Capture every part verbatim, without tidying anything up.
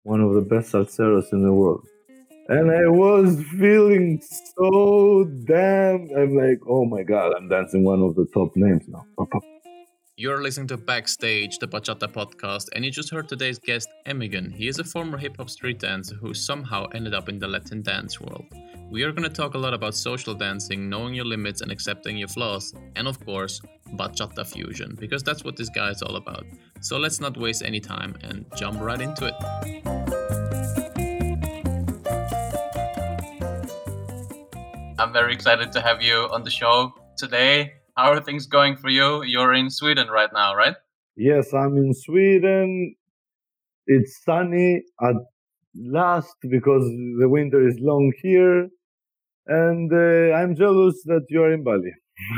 one of the best salseros in the world. And I was feeling so damn. I'm like, oh my god, I'm dancing one of the top names now. You're listening to Backstage, the Bachata podcast, and you just heard today's guest, Emigan. He is a former hip hop street dancer who somehow ended up in the Latin dance world. We are going to talk a lot about social dancing, knowing your limits and accepting your flaws, and of course, bachata fusion, because that's what this guy is all about. So let's not waste any time and jump right into it. I'm very excited to have you on the show today. How are things going for you? You're in Sweden right now, right? Yes, I'm in Sweden. It's sunny at last because the winter is long here. And uh, I'm jealous that you're in Bali.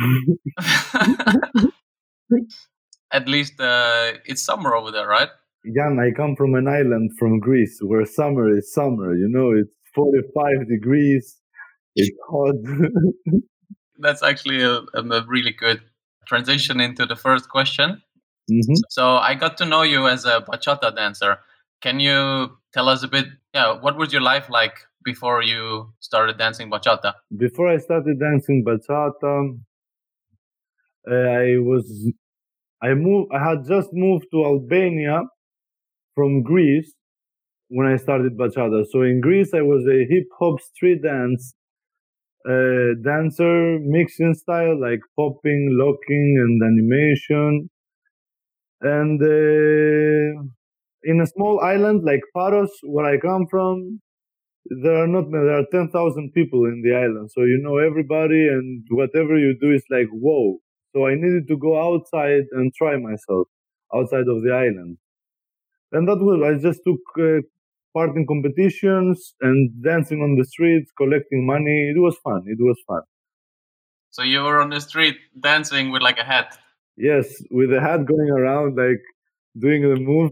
At least uh, it's summer over there, right? Jan, I come from an island from Greece where summer is summer. You know, it's forty-five degrees. It's hot. That's actually a, a really good transition into the first question. Mm-hmm. So I got to know you as a bachata dancer. Can you tell us a bit, yeah, what was your life like before you started dancing bachata? Before I started dancing bachata, uh, I was, I moved, I had just moved to Albania from Greece when I started bachata. So in Greece, I was a hip hop street dance uh, dancer, mixing style like popping, locking, and animation. And uh, in a small island like Paros, where I come from, there are not there are ten thousand people in the island, so you know everybody, and whatever you do is like whoa. So I needed to go outside and try myself outside of the island, and that was I just took uh, part in competitions and dancing on the streets, collecting money. It was fun. It was fun. So you were on the street dancing with like a hat? Yes, with a hat going around, like doing the move.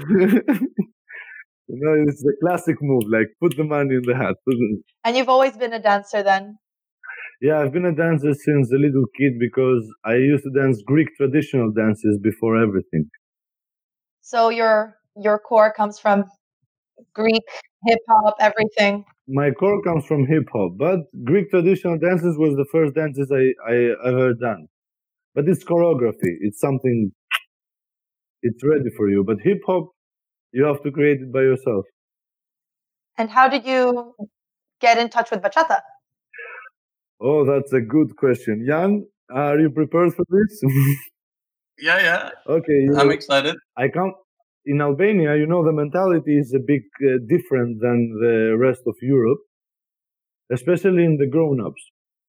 You know, it's the classic move, like put the money in the hat. And you've always been a dancer then? Yeah, I've been a dancer since a little kid because I used to dance Greek traditional dances before everything. So your your core comes from Greek, hip hop, everything? My core comes from hip hop, but Greek traditional dances was the first dances I, I ever done. But it's choreography. It's something, it's ready for you. But hip hop, you have to create it by yourself. And how did you get in touch with bachata? Oh, that's a good question. Jan, are you prepared for this? Yeah, yeah. Okay. I'm excited. I come in Albania, you know, the mentality is a bit uh, different than the rest of Europe, especially in the grown-ups.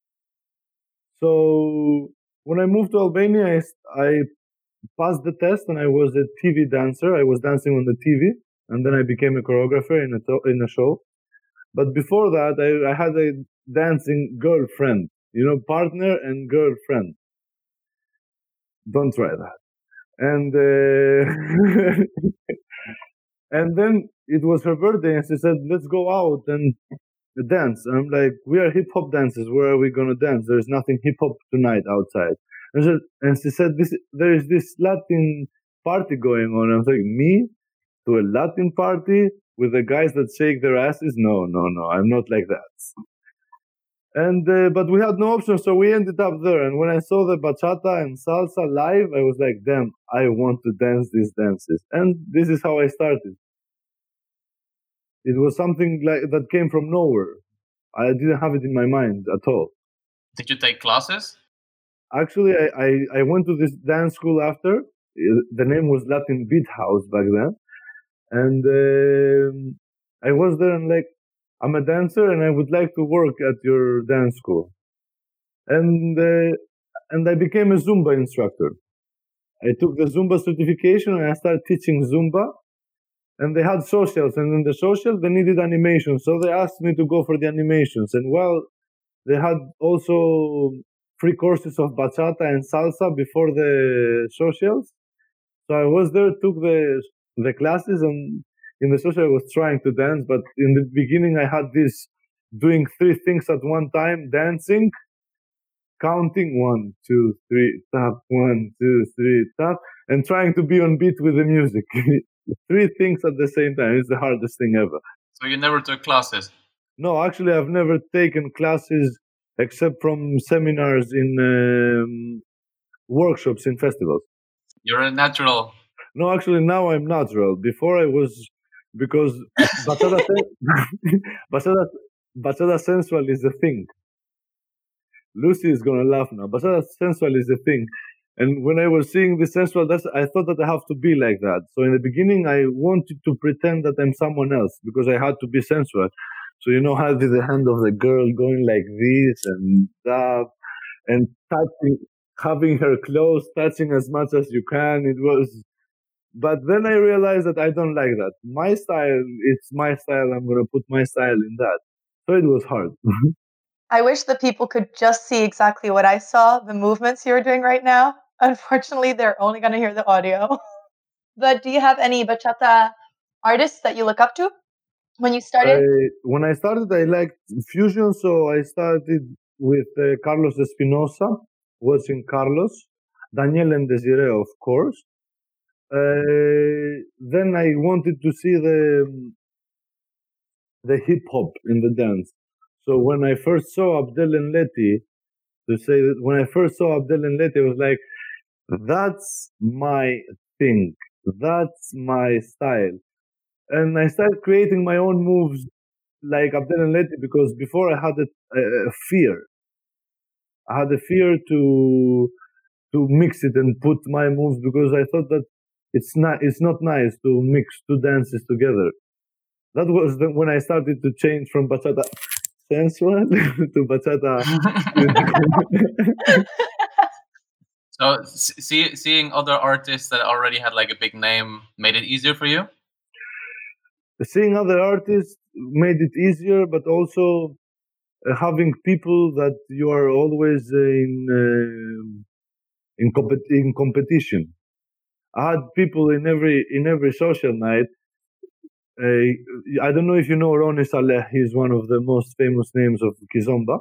So when I moved to Albania, I, I passed the test and I was a T V dancer. I was dancing on the T V, and then I became a choreographer in a to- in a show. But before that, I, I had a dancing girlfriend, you know, partner and girlfriend. Don't try that. And uh, and then it was her birthday, and she said, "Let's go out and dance." And I'm like, "We are hip hop dancers. Where are we gonna dance? There's nothing hip hop tonight outside." And she, and she said, "This there is this Latin party going on." I was like, "Me to a Latin party with the guys that shake their asses? No, no, no. I'm not like that." And uh, but we had no option, so we ended up there. And when I saw the bachata and salsa live, I was like, "Damn, I want to dance these dances." And this is how I started. It was something like that came from nowhere. I didn't have it in my mind at all. Did you take classes? Actually, I, I, I went to this dance school after. The name was Latin Beat House back then. And um, I was there and like, I'm a dancer and I would like to work at your dance school. And uh, and I became a Zumba instructor. I took the Zumba certification and I started teaching Zumba. And they had socials, and in the social they needed animation, so they asked me to go for the animations. And well, they had also free courses of bachata and salsa before the socials. So I was there, took the the classes, and in the social I was trying to dance. But in the beginning I had this doing three things at one time, dancing, counting one, two, three, tap, one, two, three, tap, and trying to be on beat with the music. three things at the same time. It's the hardest thing ever. So you never took classes? No, actually, I've never taken classes except from seminars in um, workshops in festivals. You're a natural. No, actually, now I'm natural. Before I was, because bachata, sen- bachata, bachata sensual is the thing. Lucy is gonna laugh now. Bachata sensual is the thing. And when I was seeing the sensual, that's, I thought that I have to be like that. So in the beginning, I wanted to pretend that I'm someone else because I had to be sensual. So, you know, having the hand of the girl going like this and that, and touching, having her clothes, touching as much as you can. It was, but then I realized that I don't like that. My style, it's my style. I'm going to put my style in that. So it was hard. I wish the people could just see exactly what I saw, the movements you're doing right now. Unfortunately, they're only going to hear the audio. But do you have any bachata artists that you look up to when you started? I, when I started, I liked fusion, so I started with uh, Carlos Espinosa, watching Carlos, Daniel and Desiree, of course. Uh, then I wanted to see the the hip hop in the dance. So when I first saw Abdel and Letty, to say that when I first saw Abdel and Letty, I was like, that's my thing, that's my style. And I started creating my own moves like Abdel and Letty because before I had a, a, a fear. I had a fear to to mix it and put my moves because I thought that it's not it's not nice to mix two dances together. That was the, when I started to change from bachata sensual to bachata. So see, seeing other artists that already had like a big name made it easier for you? Seeing other artists made it easier, but also uh, having people that you are always in uh, in, compet- in competition. I had people in every in every social night. Uh, I don't know if you know Ronnie Saleh. He's one of the most famous names of Kizomba.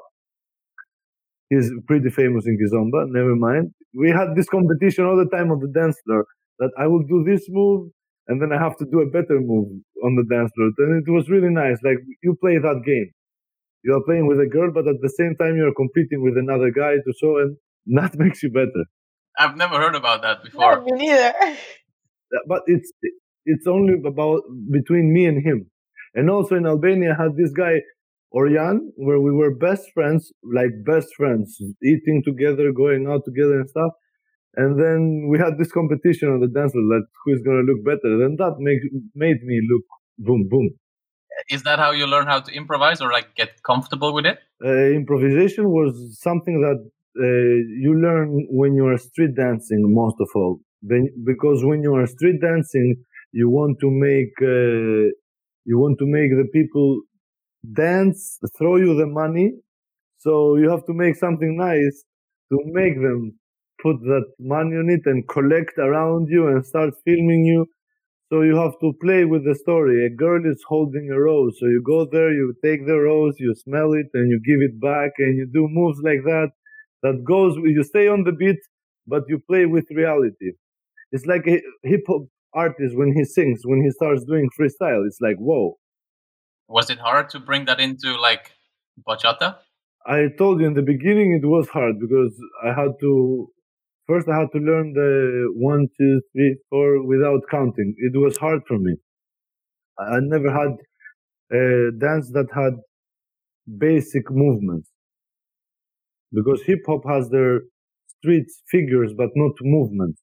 He's pretty famous in Kizomba. Never mind. We had this competition all the time on the dance floor that I will do this move and then I have to do a better move on the dance floor. And it was really nice. Like you play that game. You are playing with a girl, but at the same time you are competing with another guy to show, and that makes you better. I've never heard about that before. No, me neither. But it's it's only about between me and him. And also in Albania, I had this guy Orjan, where we were best friends, like best friends, eating together, going out together and stuff. And then we had this competition on the dance floor, like who is gonna look better. Then that make, made me look boom boom. Is that how you learn how to improvise or like get comfortable with it? Uh, improvisation was something that uh, you learn when you are street dancing, most of all. Then, because when you are street dancing, you want to make uh, you want to make the people dance, throw you the money. So you have to make something nice to make them put that money on it and collect around you and start filming you. So you have to play with the story. A girl is holding a rose. So you go there, you take the rose, you smell it, and you give it back, and you do moves like that. That goes, you stay on the beat, but you play with reality. It's like a hip hop artist when he sings, when he starts doing freestyle. It's like, whoa. Was it hard to bring that into like bachata? I told you in the beginning it was hard because I had to first I had to learn the one, two, three, four without counting. It was hard for me. I never had a dance that had basic movements because hip hop has their street figures but not movements.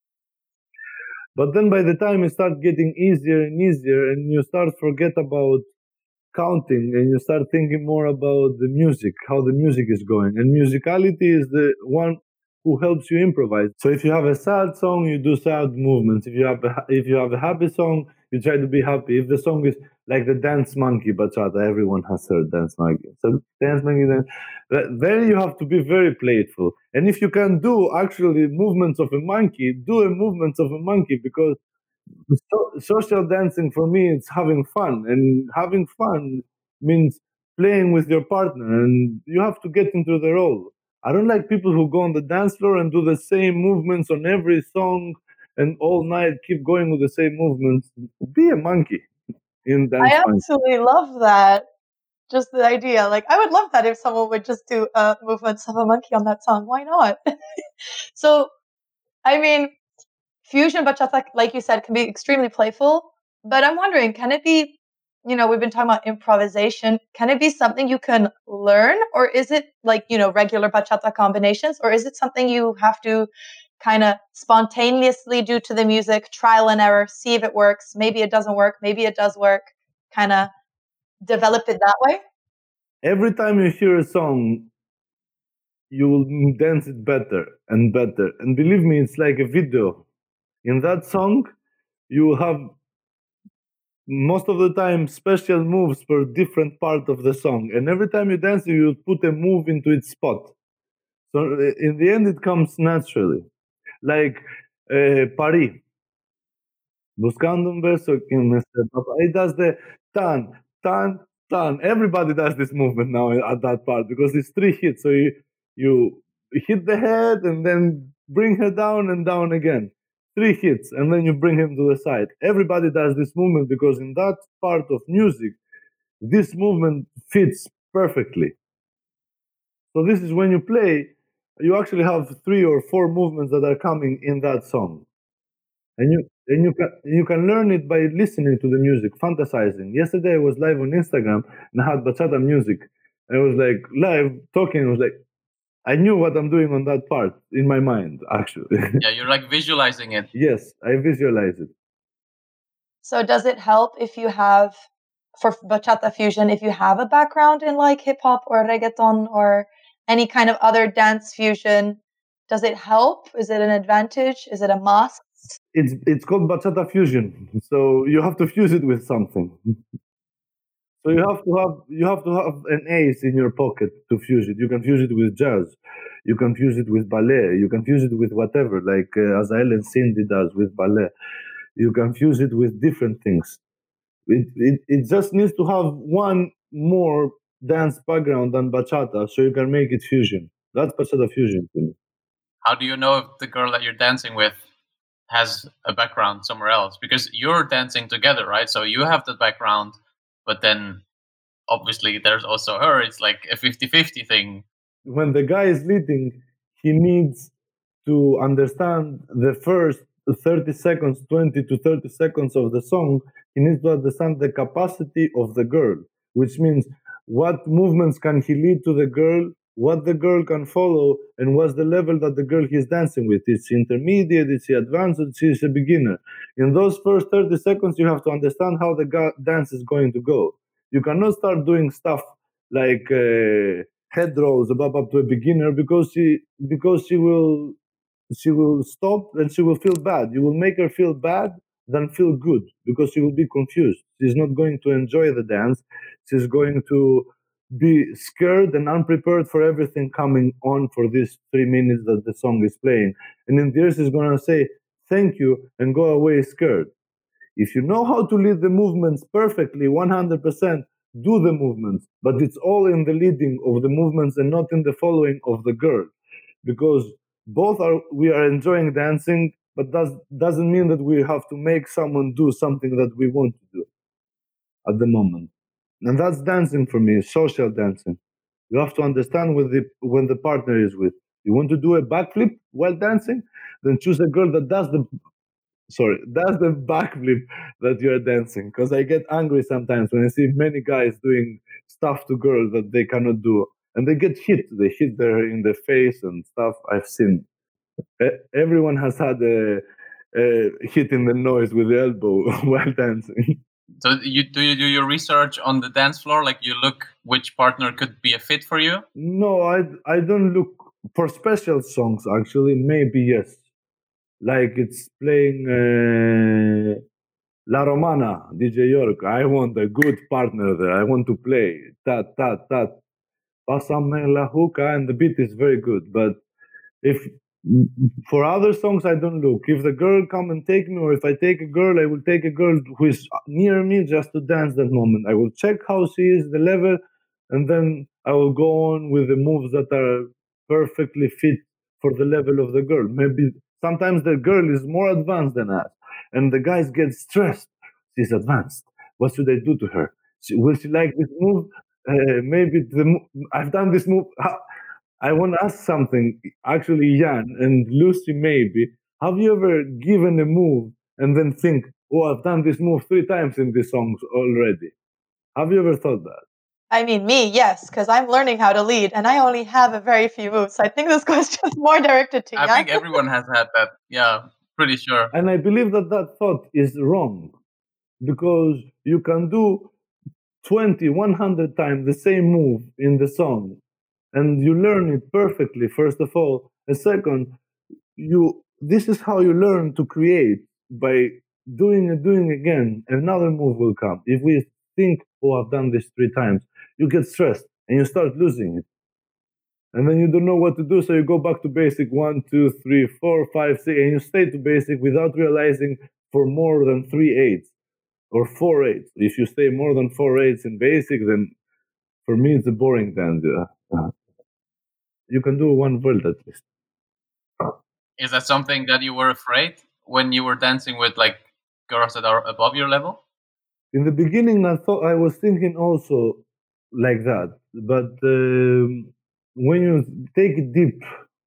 But then by the time it starts getting easier and easier and you start forget about counting and you start thinking more about the music, how the music is going. And musicality is the one who helps you improvise. So if you have a sad song, you do sad movements. If you have a, if you have a happy song, you try to be happy. If the song is like the Dance Monkey bachata, everyone has heard Dance Monkey. So Dance Monkey, then you have to be very playful. And if you can do actually movements of a monkey, do a movements of a monkey because so, social dancing for me it's having fun, and having fun means playing with your partner, and you have to get into the role. I don't like people who go on the dance floor and do the same movements on every song and all night keep going with the same movements. Be a monkey in dance I funk. absolutely love that. Just the idea. Like, I would love that if someone would just do uh, movements of a monkey on that song. Why not? So, I mean, fusion bachata, like you said, can be extremely playful. But I'm wondering, can it be, you know, we've been talking about improvisation. Can it be something you can learn? Or is it like, you know, regular bachata combinations? Or is it something you have to kind of spontaneously do to the music, trial and error, see if it works? Maybe it doesn't work. Maybe it does work. Kind of develop it that way? Every time you hear a song, you will dance it better and better. And believe me, it's like a video. In that song, you have most of the time special moves for different part of the song. And every time you dance, you put a move into its spot. So uh, in the end, it comes naturally. Like uh, Paris. Buscando un beso que me sepa. It does the tan, tan, tan. Everybody does this movement now at that part because it's three hits. So you you hit the head and then bring her down and down again. Three hits and then you bring him to the side. Everybody does this movement because in that part of music, this movement fits perfectly. So this is when you play, you actually have three or four movements that are coming in that song. And you and you can you can learn it by listening to the music, fantasizing. Yesterday I was live on Instagram and I had bachata music. I was like live talking. I was like, I knew what I'm doing on that part in my mind, actually. Yeah, you're like visualizing it. Yes, I visualize it. So does it help if you have, for bachata fusion, if you have a background in like hip hop or reggaeton or any kind of other dance fusion? Does it help? Is it an advantage? Is it a must? It's it's called bachata fusion. So you have to fuse it with something. So you have to have you have to have an ace in your pocket to fuse it. You can fuse it with jazz, you can fuse it with ballet, you can fuse it with whatever, like uh, Azael and Cindy does with ballet. You can fuse it with different things. It, it it just needs to have one more dance background than bachata, so you can make it fusion. That's bachata fusion to me. How do you know if the girl that you're dancing with has a background somewhere else? Because you're dancing together, right? So you have the background, but then obviously there's also her. It's like a fifty-fifty thing. When the guy is leading, he needs to understand the first thirty seconds, twenty to thirty seconds of the song. He needs to understand the capacity of the girl, which means what movements can he lead to the girl, what the girl can follow, and what's the level that the girl he's dancing with. Is she intermediate, is she advanced, is she a beginner? In those first thirty seconds, you have to understand how the ga- dance is going to go. You cannot start doing stuff like uh, head rolls above up to a beginner because she because she will she will stop and she will feel bad. You will make her feel bad than feel good because she will be confused. She's not going to enjoy the dance. She's going to be scared and unprepared for everything coming on for these three minutes that the song is playing. And in the end, she's going to say thank you and go away scared. If you know how to lead the movements perfectly, one hundred percent, do the movements, but it's all in the leading of the movements and not in the following of the girl. Because both are we are enjoying dancing, but that doesn't mean that we have to make someone do something that we want to do at the moment. And that's dancing for me, social dancing. You have to understand when the when the partner is with. You want to do a backflip while dancing, then choose a girl that does the sorry, that's the backflip that you are dancing. Because I get angry sometimes when I see many guys doing stuff to girls that they cannot do, and they get hit. They hit her in the face and stuff. I've seen. E- Everyone has had a, a hit in the nose with the elbow while dancing. So you do you do your research on the dance floor? Like you look which partner could be a fit for you? No, I I don't look for special songs. Actually, maybe yes. Like it's playing. Uh, La Romana, D J York. I want a good partner there. I want to play. Tat, tat, tat. Pásame la hookah, and the beat is very good. But if for other songs, I don't look. If the girl come and take me, or if I take a girl, I will take a girl who is near me just to dance that moment. I will check how she is, the level, and then I will go on with the moves that are perfectly fit for the level of the girl. Maybe Sometimes the girl is more advanced than us, and the guys get stressed. She's advanced. What should I do to her? She, will she like this move? Uh, maybe the mo- I've done this move. Ha- I want to ask something. Actually, Jan and Lucy, maybe. Have you ever given a move and then think, oh, I've done this move three times in these songs already? Have you ever thought that? I mean, me, yes, because I'm learning how to lead, and I only have a very few moves. So I think this question is more directed to I Jan. think everyone has had that. Yeah, pretty sure. And I believe that that thought is wrong because you can do twenty, one hundred times the same move in the song and you learn it perfectly, first of all. And second, you this is how you learn to create by doing and doing again. Another move will come. If we think, oh, I've done this three times, you get stressed and you start losing it. And then you don't know what to do, so you go back to basic one, two, three, four, five, six, and you stay to basic without realizing for more than three eights or four eights. If you stay more than four eights in basic, then for me it's a boring dance. Uh, you can do one world at least. Is that something that you were afraid when you were dancing with like girls that are above your level? In the beginning, I thought I was thinking also like that, but um, when you take it deep,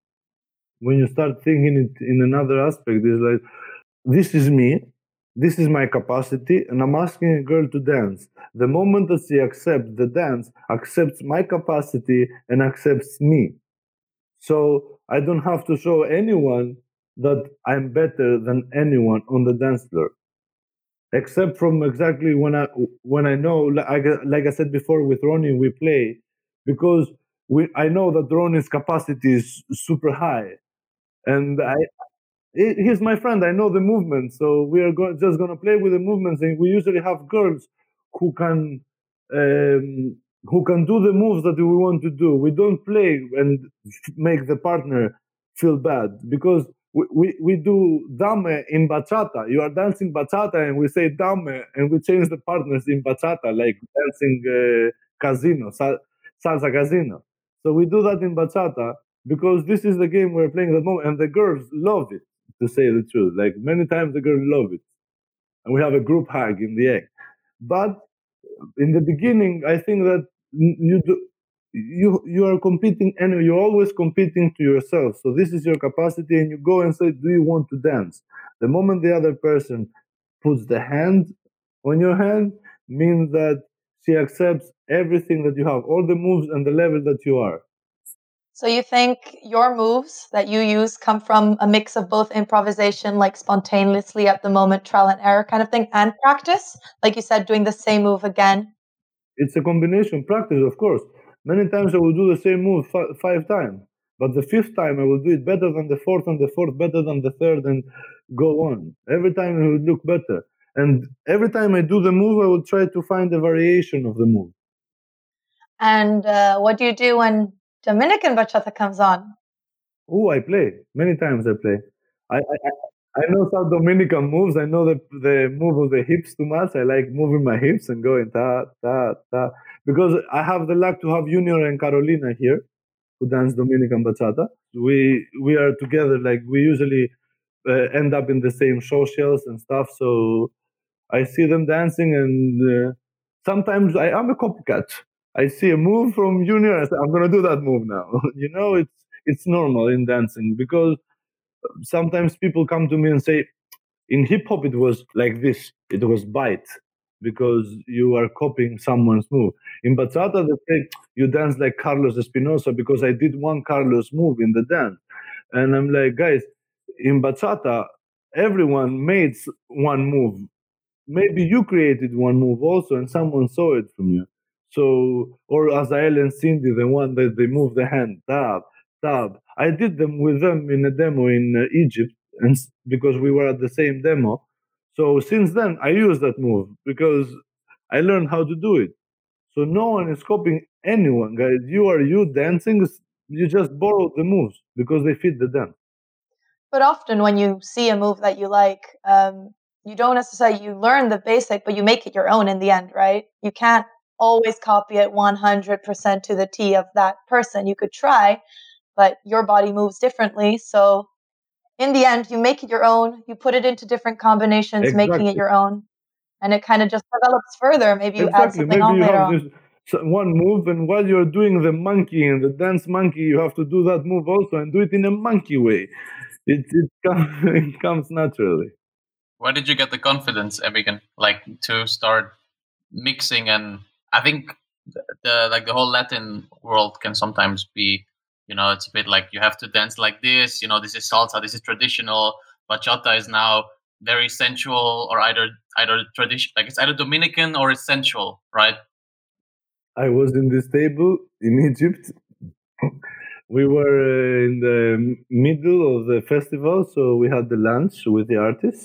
when you start thinking it in another aspect, it's like this is me, this is my capacity, and I'm asking a girl to dance. The moment that she accepts the dance, accepts my capacity and accepts me. So I don't have to show anyone that I'm better than anyone on the dance floor, except from exactly when I when I know, like, like I said before, with Ronnie we play because we I know that Ronnie's capacity is super high, and I he's my friend. I know the movement, so we are go- just gonna play with the movements. And we usually have girls who can um, who can do the moves that we want to do. We don't play and f- make the partner feel bad because we, we, we do dame in bachata. You are dancing bachata, and we say dame, and we change the partners in bachata, like dancing uh, casino, sal- salsa casino. So we do that in bachata because this is the game we're playing at the moment, and the girls love it, to say the truth. Like many times the girls love it. And we have a group hug in the egg. But in the beginning, I think that you do, you you are competing and you're always competing to yourself. So this is your capacity, and you go and say, do you want to dance? The moment the other person puts the hand on your hand means that she accepts everything that you have, all the moves and the level that you are. So you think your moves that you use come from a mix of both improvisation, like spontaneously at the moment, trial and error kind of thing, and practice? Like you said, doing the same move again. It's a combination practice, of course. Many times I will do the same move f- five times, but the fifth time I will do it better than the fourth, and the fourth better than the third, and go on. Every time it will look better. And every time I do the move, I will try to find a variation of the move. And uh, what do you do when Dominican bachata comes on? Oh, I play. Many times I play. I, I, I I know some Dominican moves. I know the the move of the hips too much. I like moving my hips and going ta ta ta because I have the luck to have Junior and Carolina here who dance Dominican bachata. We we are together. Like we usually uh, end up in the same socials and stuff. So I see them dancing, and uh, sometimes I am a copycat. I see a move from Junior. I say, I'm gonna do that move now. you know, it's it's normal in dancing because sometimes people come to me and say, in hip hop it was like this. It was bite because you are copying someone's move. In bachata, they say you dance like Carlos Espinosa because I did one Carlos move in the dance, and I'm like, guys, in bachata, everyone made one move. Maybe you created one move also, and someone saw it from you. So, or Azael and Cindy, the one that they move the hand, tab, tab. I did them with them in a demo in uh, Egypt, and s- because we were at the same demo. So since then, I use that move because I learned how to do it. So no one is copying anyone, guys. You are you dancing. You just borrow the moves because they fit the dance. But often when you see a move that you like, um, you don't necessarily, you learn the basic, but you make it your own in the end, right? You can't always copy it one hundred percent to the T of that person. You could try, but your body moves differently. So in the end, you make it your own, you put it into different combinations, Exactly. making it your own, and it kind of just develops further. Maybe you add Exactly. something Maybe on you later have on. this so- one move, and while you're doing the monkey and the dance monkey, you have to do that move also and do it in a monkey way. It it comes, it comes naturally. Where did you get the confidence, Emigen, like to start mixing? And I think the, the like the whole Latin world can sometimes be, you know, it's a bit like you have to dance like this. You know, this is salsa, this is traditional. Bachata is now very sensual, or either either tradition, like it's either Dominican or it's sensual, right? I was in this table in Egypt. We were uh, in the middle of the festival, so we had the lunch with the artists.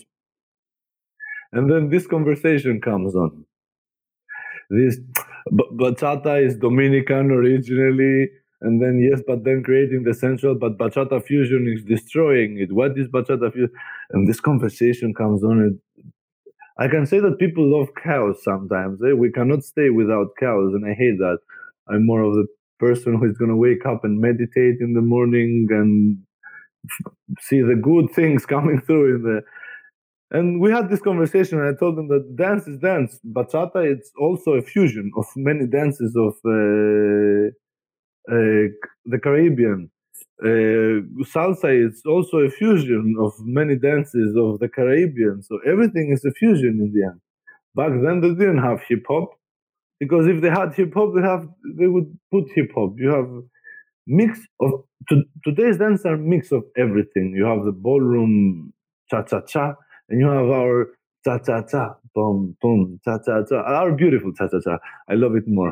And then this conversation comes on. This b- bachata is Dominican originally, and then yes, but then creating the sensual, but bachata fusion is destroying it. What is bachata fusion? And this conversation comes on. And I can say that people love chaos sometimes. Eh? We cannot stay without chaos, and I hate that. I'm more of the person who is going to wake up and meditate in the morning and see the good things coming through in the. And we had this conversation, and I told them that dance is dance. Bachata, it's also a fusion of many dances of uh, uh, the Caribbean. Uh, salsa is also a fusion of many dances of the Caribbean. So everything is a fusion in the end. Back then, they didn't have hip hop, because if they had hip hop, they have they would put hip hop. You have mix of to, today's dance are mix of everything. You have the ballroom cha cha cha, and you have our cha cha cha, boom boom cha cha cha, our beautiful cha cha cha. I love it more.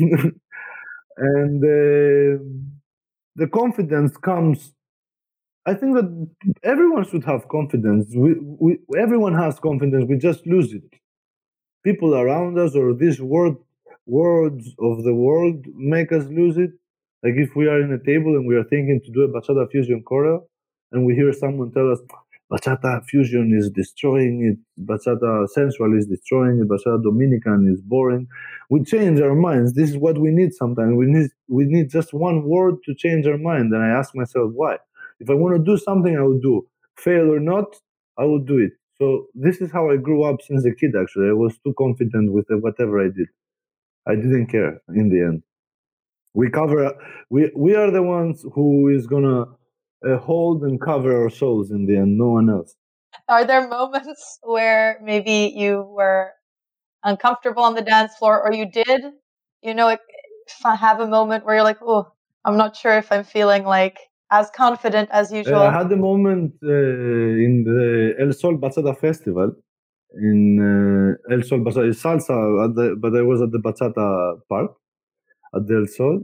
And uh, the confidence comes. I think that everyone should have confidence. We, we everyone has confidence. We just lose it. People around us or these word words of the world make us lose it. Like if we are in a table and we are thinking to do a bachata fusion choreo, and we hear someone tell us bachata fusion is destroying it, bachata sensual is destroying it, bachata dominican is boring, we change our minds. This is what we need sometimes. We need we need just one word to change our mind. And I ask myself why. If I want to do something, I will do. Fail or not, I will do it. So this is how I grew up since a kid. Actually, I was too confident with whatever I did. I didn't care in the end. We cover. We we are the ones who is gonna uh, hold and cover our souls in the end. No one else. Are there moments where maybe you were uncomfortable on the dance floor, or you did, you know, like, have a moment where you're like, oh, I'm not sure if I'm feeling like as confident as usual? Uh, I had a moment uh, in the El Sol Bachata Festival in uh, El Sol Bachata Salsa, at the, but I was at the Bachata Park at the El Sol.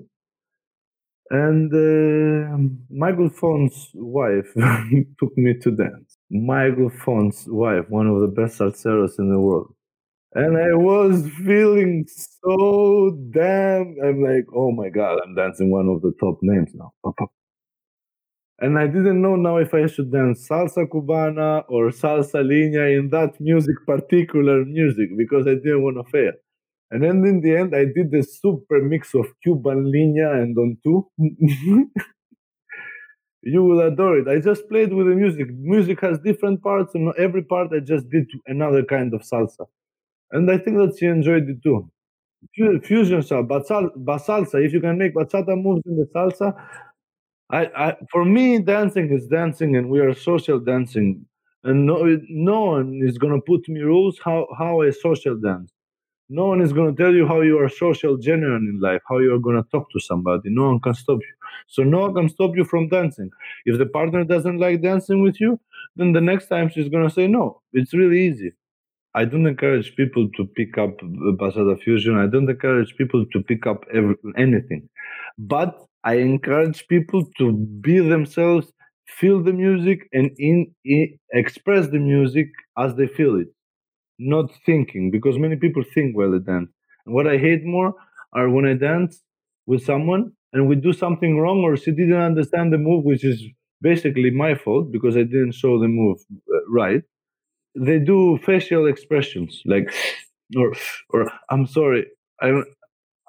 And uh, Michael Fon's wife took me to dance. Michael Fon's wife, one of the best salseros in the world. And I was feeling so damn. I'm like, oh my God, I'm dancing one of the top names now. And I didn't know now if I should dance salsa cubana or salsa linea in that music, particular music, because I didn't want to fail. And then in the end, I did the super mix of Cuban linea and Don Tu. You will adore it. I just played with the music. Music has different parts, and every part I just did another kind of salsa. And I think that she enjoyed it too. Fusion salsa, basalsa. If you can make bachata moves in the salsa, I, I, for me, dancing is dancing, and we are social dancing. And no, no one is gonna put me rules how how I social dance. No one is gonna tell you how you are social, genuine in life, how you are gonna talk to somebody. No one can stop you. So no one can stop you from dancing. If the partner doesn't like dancing with you, then the next time she's gonna say no. It's really easy. I don't encourage people to pick up Bachata Fusion. I don't encourage people to pick up every, anything. But I encourage people to be themselves, feel the music, and in, in express the music as they feel it, not thinking, because many people think while they dance. And what I hate more are when I dance with someone and we do something wrong, or she didn't understand the move, which is basically my fault because I didn't show the move uh, right. They do facial expressions like, or or I'm sorry, I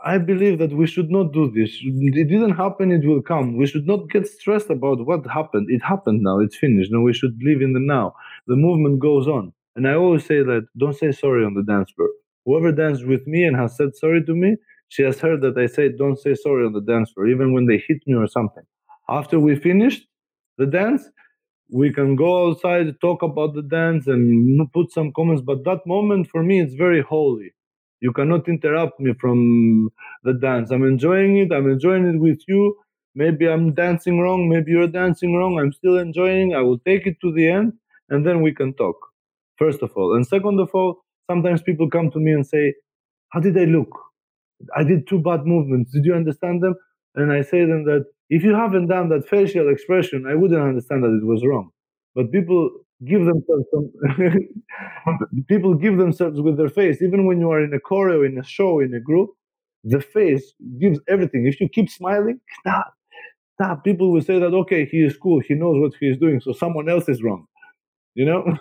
I believe that we should not do this. It didn't happen, it will come. We should not get stressed about what happened. It happened now, it's finished. Now we should live in the now. The movement goes on. And I always say that don't say sorry on the dance floor. Whoever danced with me and has said sorry to me, she has heard that I say don't say sorry on the dance floor, even when they hit me or something. After we finished the dance, we can go outside, talk about the dance and put some comments, but that moment for me it's very holy. You cannot interrupt me from the dance. I'm enjoying it. I'm enjoying it with you. Maybe I'm dancing wrong. Maybe you're dancing wrong. I'm still enjoying. I will take it to the end, and then we can talk, first of all. And second of all, sometimes people come to me and say, how did I look? I did two bad movements. Did you understand them? And I say to them that if you haven't done that facial expression, I wouldn't understand that it was wrong. But people give themselves some people give themselves with their face. Even when you are in a choreo, in a show, in a group, the face gives everything. If you keep smiling, stop, stop. People will say that, okay, he is cool, he knows what he is doing, so someone else is wrong. You know?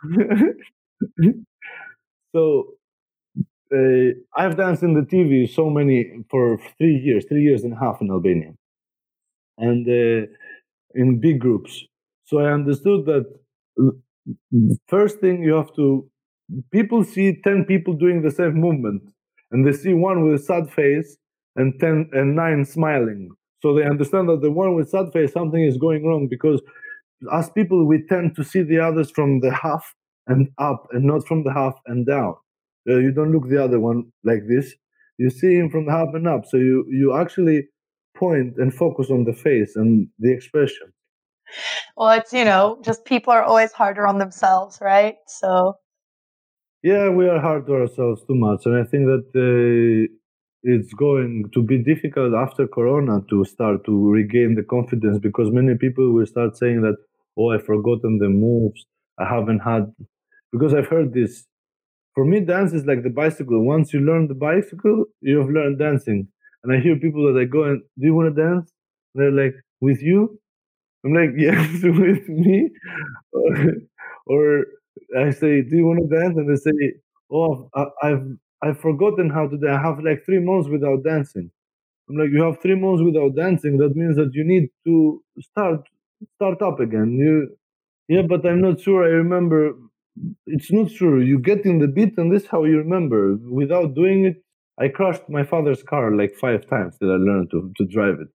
So uh, I've danced in the T V so many for three years, three years and a half in Albania, and uh, in big groups. So I understood that first thing you have to, people see ten people doing the same movement, and they see one with a sad face and ten and nine smiling. So they understand that the one with sad face, something is going wrong, because as people we tend to see the others from the half and up, and not from the half and down. Uh, you don't look the other one like this. You see him from the half and up. So you you actually point and focus on the face and the expression. Well, it's, you know, just people are always harder on themselves, right? So yeah, we are hard to ourselves too much, and I think that uh, it's going to be difficult after Corona to start to regain the confidence, because many people will start saying that, oh, I've forgotten the moves, I haven't had, because I've heard this. For me, dance is like the bicycle. Once you learn the bicycle, you've learned dancing. And I hear people that I go and, do you want to dance? And they're like, with you? I'm like, yes, with me. Or, or I say, do you want to dance? And they say, oh, I, I've I've forgotten how to dance. I have like three months without dancing. I'm like, you have three months without dancing. That means that you need to start start up again. You, yeah, but I'm not sure. I remember. It's not true. You get in the beat, and this is how you remember. Without doing it, I crashed my father's car like five times till I learned to, to drive it.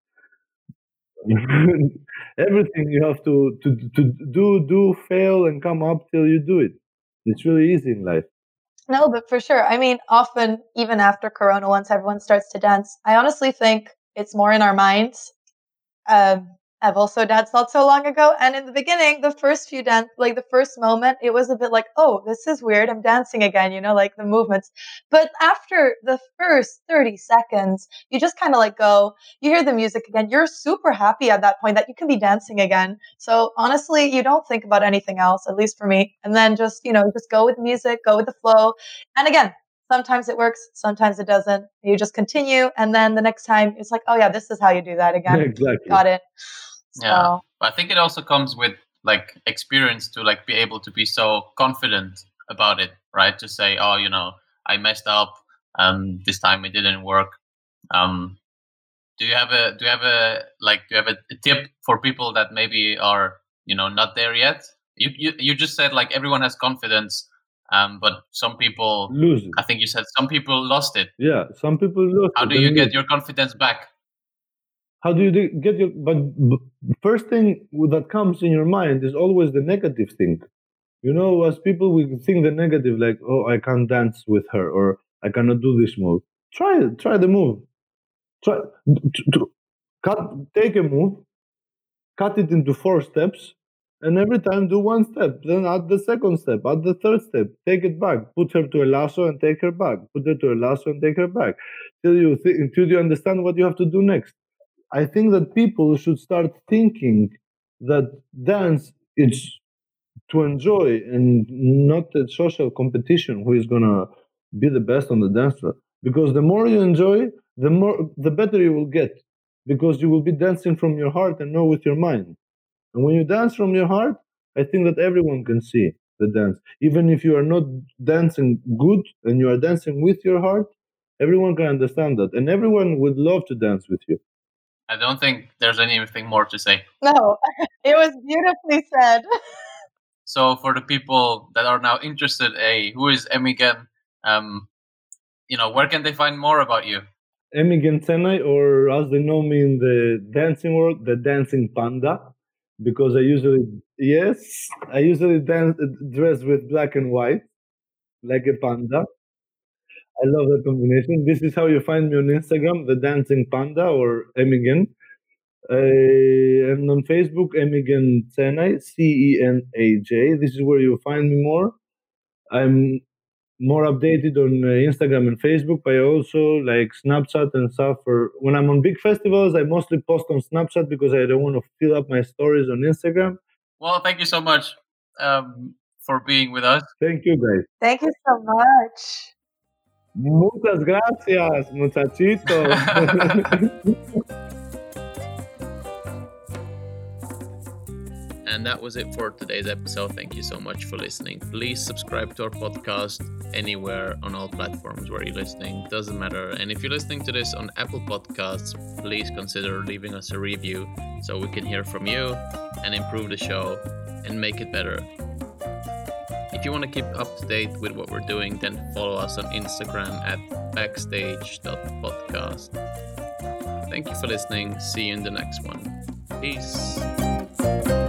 Everything you have to, to to do, do, fail, and come up till you do it. It's really easy in life. no, but for sure. I mean, often, even after Corona, once everyone starts to dance, I honestly think it's more in our minds. Um, I've also danced not so long ago, and in the beginning, the first few dance, like the first moment, it was a bit like, oh, this is weird. I'm dancing again, you know, like the movements. But after the first thirty seconds, you just kind of like go, you hear the music again. You're super happy at that point that you can be dancing again. So honestly, you don't think about anything else, at least for me. And then just, you know, just go with the music, go with the flow. And again, sometimes it works, sometimes it doesn't. You just continue, and then the next time it's like, oh yeah, this is how you do that again. Exactly. Got it. So. Yeah, I think it also comes with like experience to like be able to be so confident about it, right? To say, oh, you know, I messed up. Um, this time it didn't work. Um, do you have a do you have a like do you have a tip for people that maybe are, you know, not there yet? You you you just said like everyone has confidence. Um, but some people lose it. I think you said some people lost it. Yeah, some people lost How it. do you get your confidence back? How do you do, get your? But first thing that comes in your mind is always the negative thing. You know, as people we think the negative, like, oh, I can't dance with her, or I cannot do this move. Try it. Try the move. Try to, to cut. Take a move, cut it into four steps, and every time do one step, then add the second step, add the third step, take it back, put her to a lasso and take her back, put her to a lasso and take her back, till you th- until you understand what you have to do next. I think that people should start thinking that dance is to enjoy and not a social competition who is gonna be the best on the dance floor. Because the more you enjoy, the more the better you will get, because you will be dancing from your heart and not with your mind. And when you dance from your heart, I think that everyone can see the dance. Even if you are not dancing good and you are dancing with your heart, Everyone can understand that, and everyone would love to dance with you. I don't think there's anything more to say. No, it was beautifully said. So for the people that are now interested, hey, who is Emigen? Um, you know, where can they find more about you? Emigen Cenay, or as they know me in the dancing world, the Dancing Panda, because I usually, yes, I usually dance dress with black and white, like a panda. I love that combination. This is how you find me on Instagram, the Dancing Panda or Emigen. Uh, and on Facebook, Emigen Cenay, C E N A J. This is where you'll find me more. I'm more updated on uh, Instagram and Facebook, but I also like Snapchat and stuff. For when I'm on big festivals, I mostly post on Snapchat because I don't want to fill up my stories on Instagram. Well, thank you so much um, for being with us. Thank you, guys. Thank you so much. Muchas gracias, muchachito. And that was it for today's episode. Thank you so much for listening. Please subscribe to our podcast anywhere on all platforms where you're listening. Doesn't matter. And if you're listening to this on Apple Podcasts, please consider leaving us a review so we can hear from you and improve the show and make it better. If you want to keep up to date with what we're doing, then follow us on Instagram at backstage dot podcast. Thank you for listening. See you in the next one. Peace.